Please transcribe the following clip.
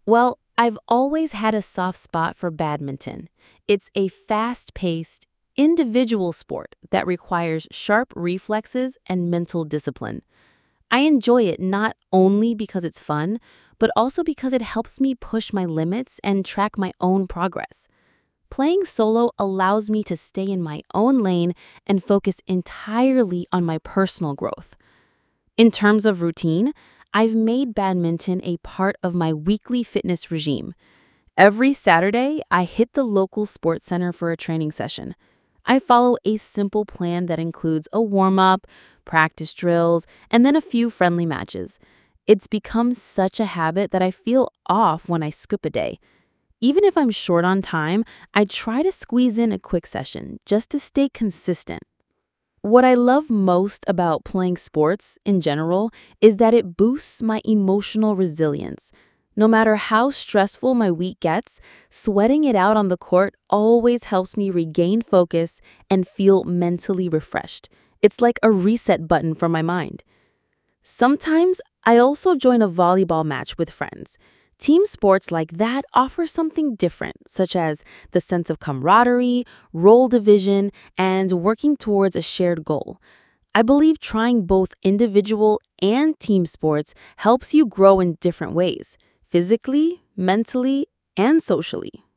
Well, I've always had a soft spot for badminton. It's a fast paced, individual sport that requires sharp reflexes and mental discipline. I enjoy it not only because it's fun, but also because it helps me push my limits and track my own progress. Playing solo allows me to stay in my own lane and focus entirely on my personal growth. In terms of routine, I've made badminton a part of my weekly fitness regime. Every Saturday, I hit the local sports center for a training session. I follow a simple plan that includes a warm up, practice drills, and then a few friendly matches. It's become such a habit that I feel off when I skip a day. Even if I'm short on time, I try to squeeze in a quick session just to stay consistent. What I love most about playing sports in general is that it boosts my emotional resilience. No matter how stressful my week gets, sweating it out on the court always helps me regain focus and feel mentally refreshed. It's like a reset button for my mind. Sometimes I also join a volleyball match with friends. Team sports like that offer something different, such as the sense of camaraderie, role division, and working towards a shared goal. I believe trying both individual and team sports helps you grow in different ways, physically, mentally, and socially.